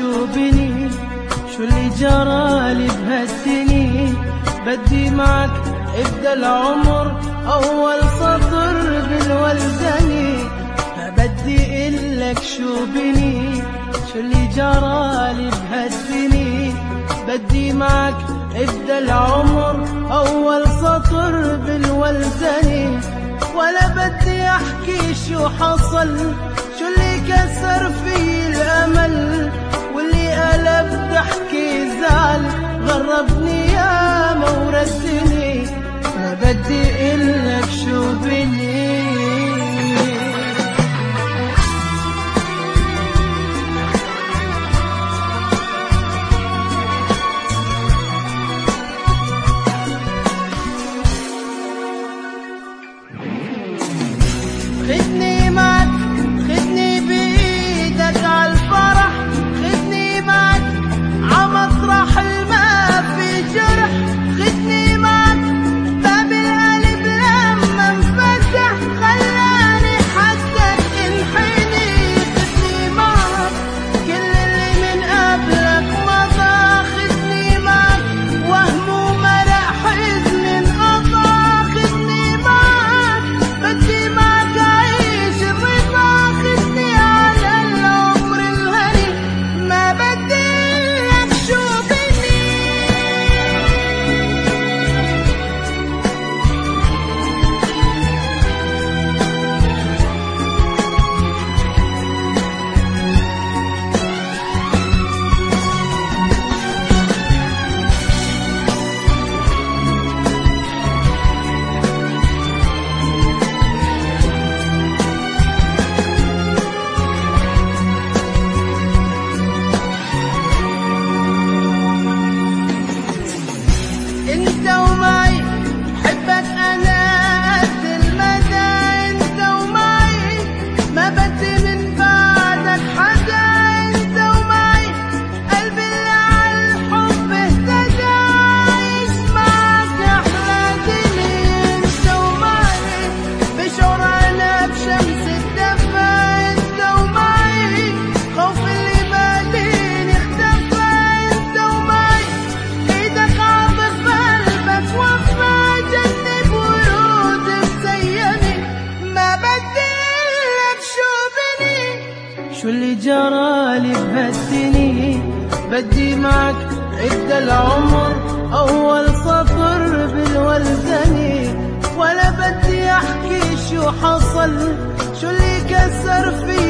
شو بني، شو اللي جرالي بهالسنين. بدي معك ابدا العمر اول سطر بالولدني. ما بدي قلك شو بني، شو اللي جرالي بهالسنين. بدي معك ابدا العمر اول سطر بالولدني. ولا بدي احكي شو حصل، شو اللي كسر في الامل، واللي قلب ضحكي زعل غربني يا ما وردني. ما بدي قلك شو بني. خدني معك، خدني بإيدك عالفرح، خدني معك عمطرح الما في جرح. خدني معك باب القلب لما انفتح خلاني حدك انحني. خدني معك كل اللي من قبلك مضى. خدني معك وهم ومرق حزن انقضى. خدني معك بدي معك أعيش الرضا. خدني على العمر الهني. ما بدي لك شو بني. انت ومعي بحبك انا قد المدى. انت ومعي ما بدي من بعدك حدا. انت ومعي قلبي اللي عالحب اهتدى. عايش معك احلى دنيا. انت ومعي بشعر انا بشمس الدفا. انت ومعي خوف اللي باليني اختفى. انت ومعي ايدك عاطف قلبك وفى. جنب ورود مسيمي. ما بدي لك شو بني، شو اللي جرالي بهالسنين. بدي معك ابدا العمر اول سطر بالولدني. ولا بدي احكي شو حصل، شو اللي كسر في